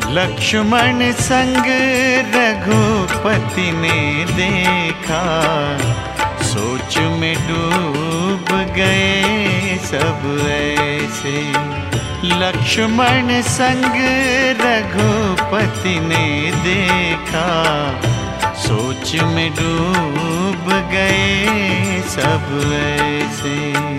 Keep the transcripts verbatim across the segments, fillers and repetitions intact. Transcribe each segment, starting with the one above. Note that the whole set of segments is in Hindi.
लक्ष्मण संग रघुपति ने देखा, सोच में डूब गए सब ऐसे। लक्ष्मण संग रघुपति ने देखा, सोच में डूब गए सब ऐसे।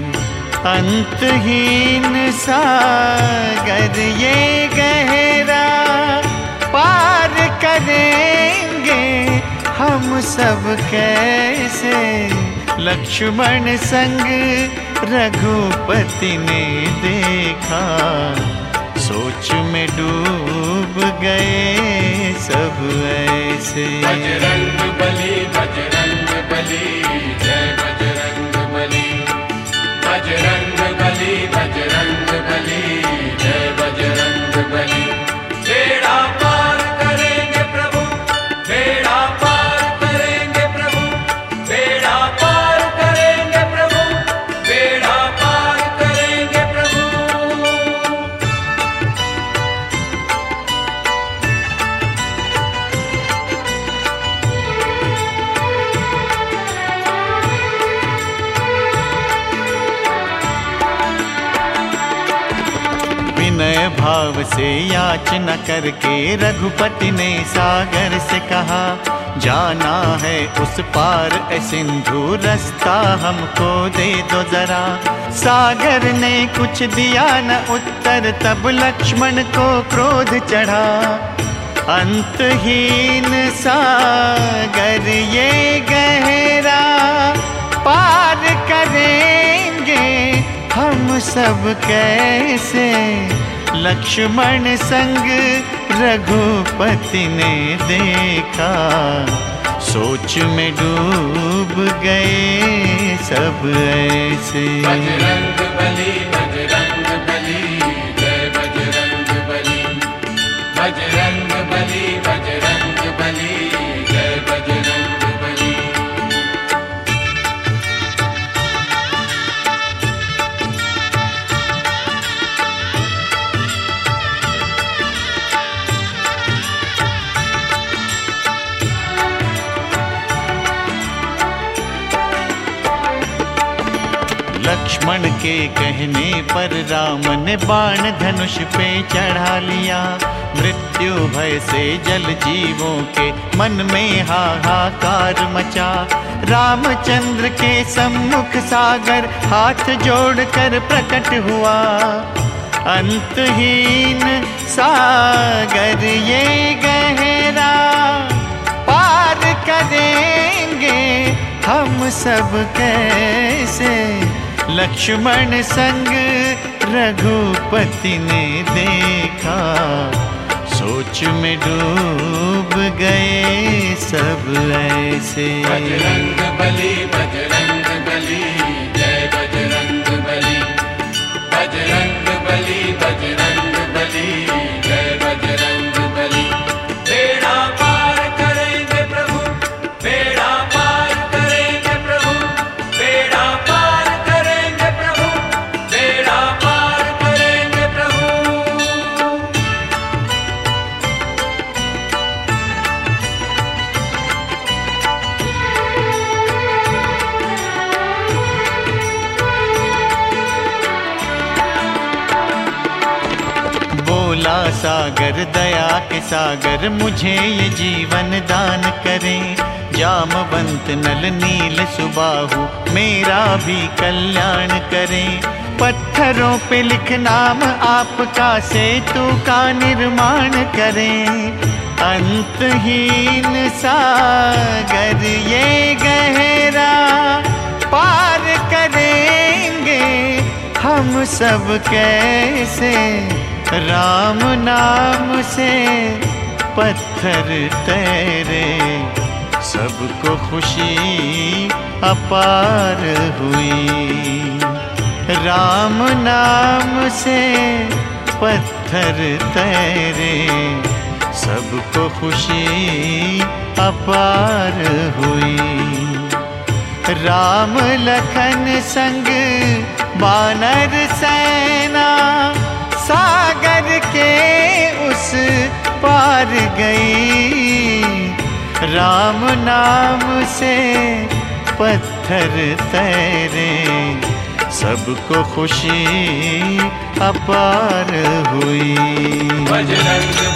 अंतहीन सागर ये गहरा, पार करेंगे हम सब कैसे। लक्ष्मण संग रघुपति ने देखा, सोच में डूब गए सब ऐसे। बजरंग बली बजरंग बली जय बजरंग बली। बजरंग बली बजरंग बली जय बजरंग बली। बेड़ा पार करेंगे प्रभु, बेड़ा पार करेंगे प्रभु, बेड़ा पार करेंगे प्रभु, बेड़ा पार करेंगे प्रभु। विनय भाव से याचना करके रघुपति ने सागर से कहा, जाना है उस पार ए सिंधु, रास्ता हमको दे दो जरा। सागर ने कुछ दिया न उत्तर, तब लक्ष्मण को क्रोध चढ़ा। अंतहीन सागर ये गहरा, पार करेंगे हम सब कैसे। लक्ष्मण संग रघुपति ने देखा, सोच में डूब गए सब ऐसे। बजरंग बली बजरंग बली जय बजरंग बली। बजरंग बली बजरंग बली जय बजरंग बली। लक्ष्मण के कहने पर राम ने बाण धनुष पे चढ़ा लिया। मृत्यु भय से जल जीवों के मन में हाहाकार मचा। रामचंद्र के सम्मुख सागर हाथ जोड़कर प्रकट हुआ। अंतहीन सागर ये गहरा, पार करेंगे हम सब कैसे। लक्ष्मण संग रघुपति ने देखा, सोच में डूब गए सब ऐसे। बजरंग बली बजरंग बली जय बजरंग बली। बजरंग बली बजरंग बली जय बजरंग बली। बेड़ा पार करेंगे प्रभु, बेड़ा पार करेंगे प्रभु, बेड़ा पार करेंगे प्रभु, बेड़ा पार करेंगे प्रभु। बोला सागर दया के सागर, मुझे ये जीवन दान करें। जामवंत नल नील सुबाहु, मेरा भी कल्याण करें। पत्थरों पे लिख नाम आपका, सेतु का निर्माण करें। अंतहीन सागर ये गहरा, पार करेंगे हम सब कैसे। राम नाम से पत्थर तैरे, सबको खुशी अपार हुई। राम नाम से पत्थर तैरे, सबको खुशी अपार हुई। राम लखन संग बानर सेना, सागर के उस राम नाम से पत्थर तैरे, सबको खुशी अपार हुई। बजरंग